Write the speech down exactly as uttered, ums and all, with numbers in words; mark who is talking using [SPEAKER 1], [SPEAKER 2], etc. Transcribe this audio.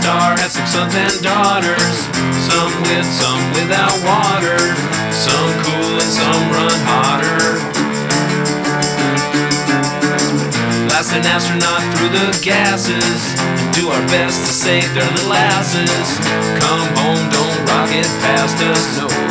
[SPEAKER 1] star has six sons and daughters, some with, some without water, some cool and some run hotter. Last an astronaut through the gases, do our best to save their little asses. Come home, don't rocket past us, no.